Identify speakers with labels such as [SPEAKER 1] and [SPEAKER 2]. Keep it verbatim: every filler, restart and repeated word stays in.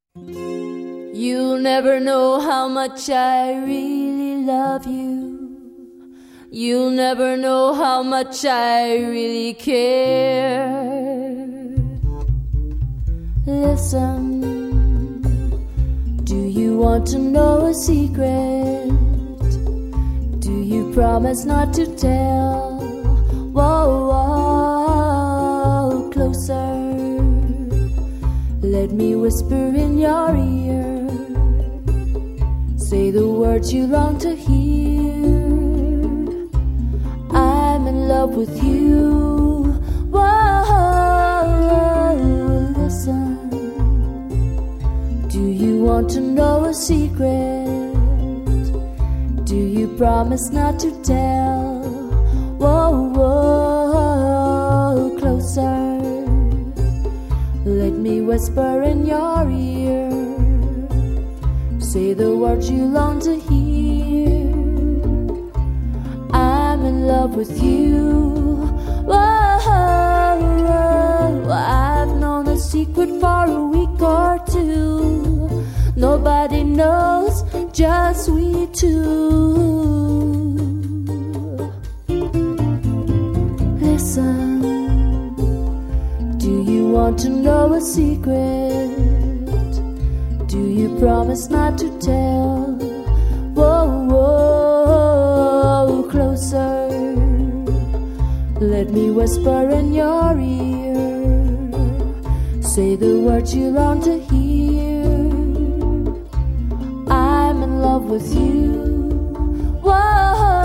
[SPEAKER 1] You'll never know how much I really love you. You'll never know how much I really care. Listen, do you want to know a secret? Do you promise not to tell? Whoa, whoa, closer. Let me whisper in your ear. Say the words you long to hear. I'm in love with you. Whoa, listen. Do you want to know a secret? Do you promise not to tell? Whoa, whoa, closer. Let me whisper in your ear. Say the words you long to hear. I'm in love with you. Whoa, I've known a secret for a week or two. Nobody knows, just we two. Listen, do you want to know a secret? Do you promise not to tell? Whoa, whoa, closer. Let me whisper in your ear. Say the words you long to hear. I'm in love with you. Whoa.